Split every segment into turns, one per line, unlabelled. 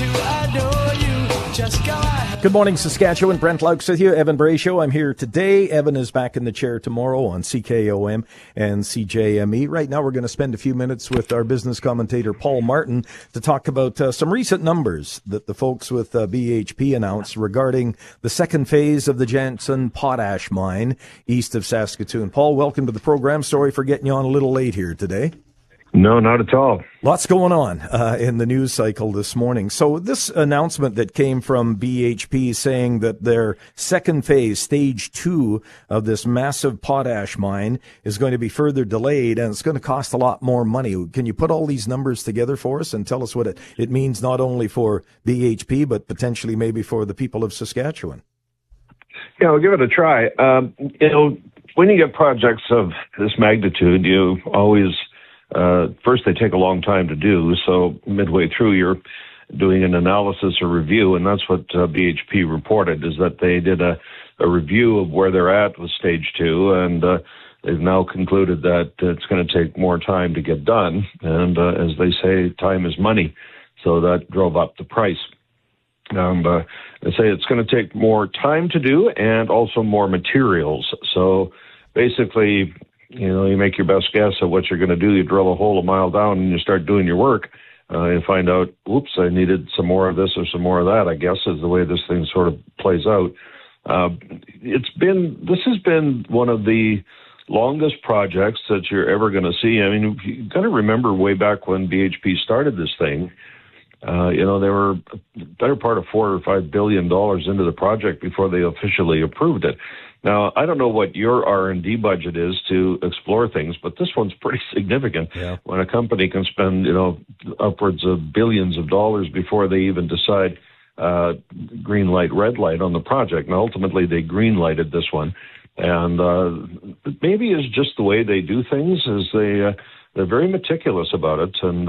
Good morning, Saskatchewan. Brent Laux with you. Evan Bray Show. I'm here today. Evan is back in the chair tomorrow on CKOM and CJME. Right now, we're going to spend a few minutes with our business commentator, Paul Martin, to talk about some recent numbers that the folks with BHP announced regarding the second phase of the Jansen potash mine east of Saskatoon. Paul, welcome to the program. Sorry for getting you on a little late here today.
No, not at all.
Lots going on in the news cycle this morning. So this announcement that came from BHP saying that their second phase, stage 2 of this massive potash mine is going to be further delayed and it's going to cost a lot more money. Can you put all these numbers together for us and tell us what it means not only for BHP but potentially maybe for the people of Saskatchewan?
Yeah, I'll give it a try. When you get projects of this magnitude, you always... first, they take a long time to do, so midway through you're doing an analysis or review, and that's what BHP reported, is that they did a review of where they're at with stage 2, and they've now concluded that it's going to take more time to get done, and as they say, time is money, so that drove up the price. They say it's going to take more time to do and also more materials, so basically... you make your best guess at what you're going to do. You drill a hole a mile down and you start doing your work. You find out, oops, I needed some more of this or some more of that, I guess, is the way this thing sort of plays out. This has been one of the longest projects that you're ever going to see. I mean, you've got to remember way back when BHP started this thing, they were a better part of $4 or $5 billion into the project before they officially approved it. Now, I don't know what your R&D budget is to explore things, but this one's pretty significant.
Yeah.
When a company can spend, upwards of billions of dollars before they even decide green light, red light on the project. Now, ultimately, they green lighted this one. And maybe it's just the way they do things is they're very meticulous about it. And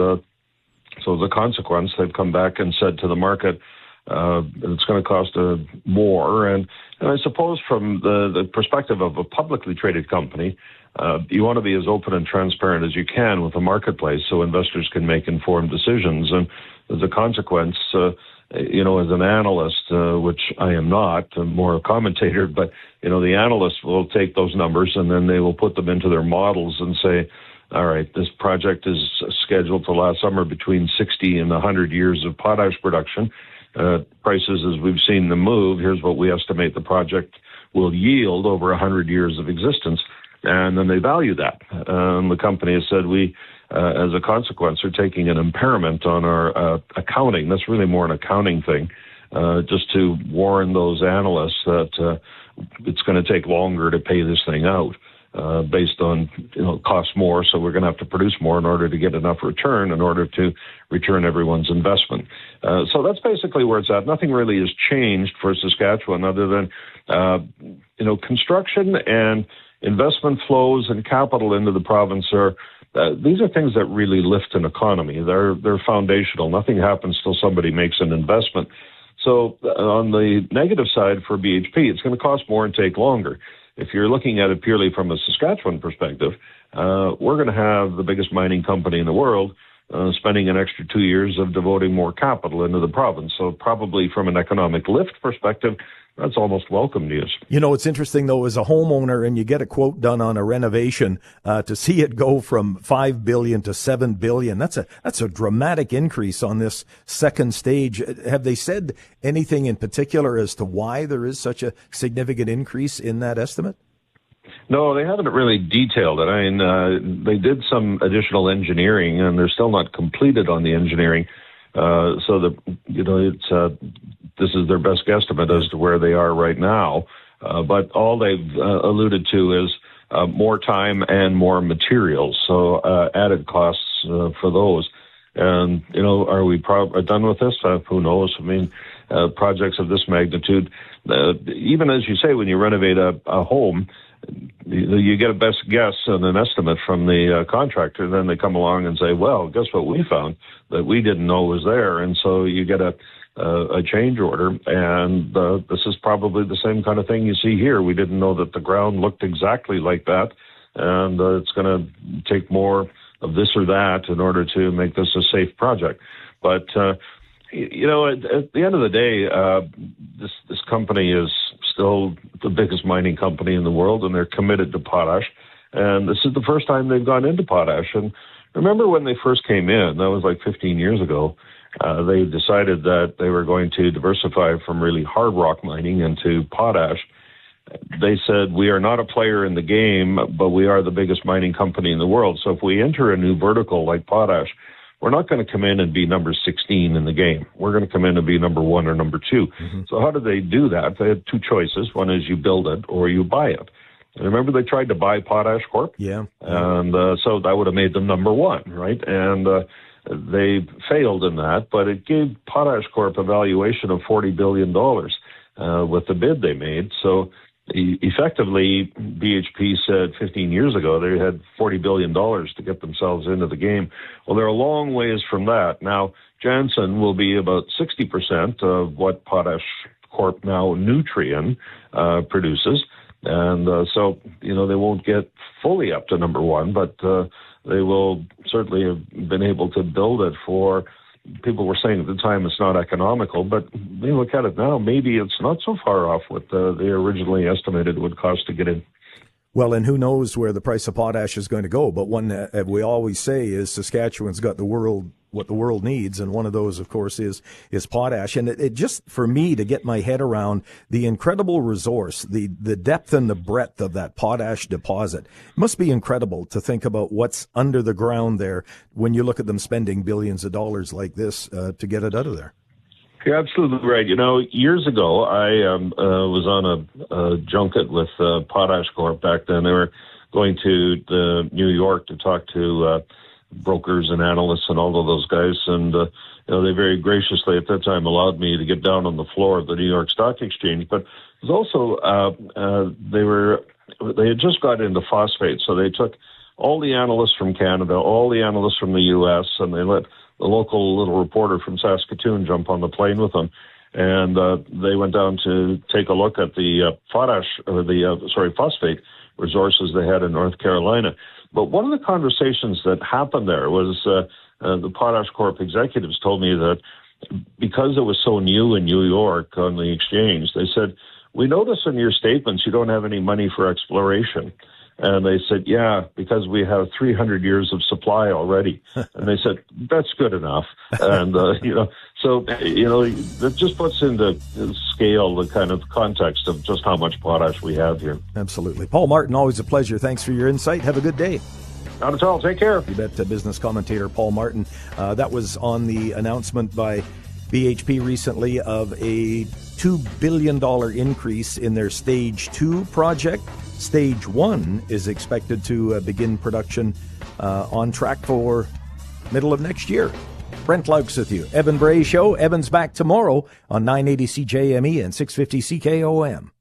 so as a consequence, they've come back and said to the market, it's going to cost more. And I suppose from the perspective of a publicly traded company, you want to be as open and transparent as you can with the marketplace so investors can make informed decisions. And as a consequence, as an analyst, which I am not, I'm more a commentator, but, the analysts will take those numbers and then they will put them into their models and say, all right, this project is scheduled to last somewhere between 60 and 100 years of potash production. Prices as we've seen them move, here's what we estimate the project will yield over 100 years of existence. And then they value that. The company has said we, as a consequence, are taking an impairment on our accounting. That's really more an accounting thing, just to warn those analysts that it's going to take longer to pay this thing out. Based on, costs more, so we're going to have to produce more in order to get enough return in order to return everyone's investment. So that's basically where it's at. Nothing really has changed for Saskatchewan other than, construction and investment flows and capital into the province are, these are things that really lift an economy. They're foundational. Nothing happens till somebody makes an investment. So on the negative side for BHP, it's going to cost more and take longer. If you're looking at it purely from a Saskatchewan perspective, we're going to have the biggest mining company in the world spending an extra 2 years of devoting more capital into the province. So probably from an economic lift perspective, that's almost welcome news.
It's interesting, though, as a homeowner and you get a quote done on a renovation, to see it go from $5 billion to $7 billion, that's a dramatic increase on this second stage. Have they said anything in particular as to why there is such a significant increase in that estimate?
No, they haven't really detailed it. I mean, they did some additional engineering, and they're still not completed on the engineering. So that this is their best guesstimate as to where they are right now. But all they've alluded to is more time and more materials, so added costs for those. And are we done with this? Who knows? I mean, projects of this magnitude, even as you say, when you renovate a home, you get a best guess and an estimate from the contractor. Then they come along and say, well, guess what we found that we didn't know was there. And so you get a change order. And this is probably the same kind of thing you see here. We didn't know that the ground looked exactly like that. And it's going to take more of this or that in order to make this a safe project. But At the end of the day, this company is still the biggest mining company in the world, and they're committed to potash. And this is the first time they've gone into potash. And remember when they first came in, that was like 15 years ago, they decided that they were going to diversify from really hard rock mining into potash. They said, we are not a player in the game, but we are the biggest mining company in the world. So if we enter a new vertical like potash, we're not going to come in and be number 16 in the game. We're going to come in and be number 1 or number 2. Mm-hmm. So how did they do that? They had two choices. One is you build it or you buy it. And remember, they tried to buy Potash Corp?
Yeah.
And so that would have made them number 1, right? And they failed in that, but it gave Potash Corp a valuation of $40 billion with the bid they made. So effectively, BHP said 15 years ago they had $40 billion to get themselves into the game. Well, they're a long ways from that. Now, Jansen will be about 60% of what Potash Corp, now Nutrien, produces. And so, they won't get fully up to number 1, but they will certainly have been able to build it for. People were saying at the time it's not economical, but they look at it now, maybe it's not so far off what they originally estimated it would cost to get in.
Well, and who knows where the price of potash is going to go, but one that we always say is Saskatchewan's got what the world needs, and one of those, of course, is potash. And it just, for me, to get my head around the incredible resource, the depth and the breadth of that potash deposit, must be incredible to think about what's under the ground there when you look at them spending billions of dollars like this to get it out of there.
You're absolutely right. Years ago, I was on a junket with Potash Corp back then. They were going to New York to talk to brokers and analysts and all of those guys. And, they very graciously at that time allowed me to get down on the floor of the New York Stock Exchange. But it was also, they had just got into phosphate. So they took all the analysts from Canada, all the analysts from the U.S., and they let the local little reporter from Saskatoon jump on the plane with them. And they went down to take a look at the phosphate resources they had in North Carolina. But one of the conversations that happened there was the Potash Corp executives told me that because it was so new in New York on the exchange, they said, we notice in your statements you don't have any money for exploration. And they said, yeah, because we have 300 years of supply already. And they said, that's good enough. And, that just puts into scale the kind of context of just how much potash we have here.
Absolutely. Paul Martin, always a pleasure. Thanks for your insight. Have a good day.
Not at all. Take care.
You bet. Business commentator Paul Martin. That was on the announcement by BHP recently of a $2 billion increase in their Stage 2 project. Stage 1 is expected to begin production on track for middle of next year. Brent Laux with you. Evan Bray Show. Evan's back tomorrow on 980 CJME and 650 CKOM.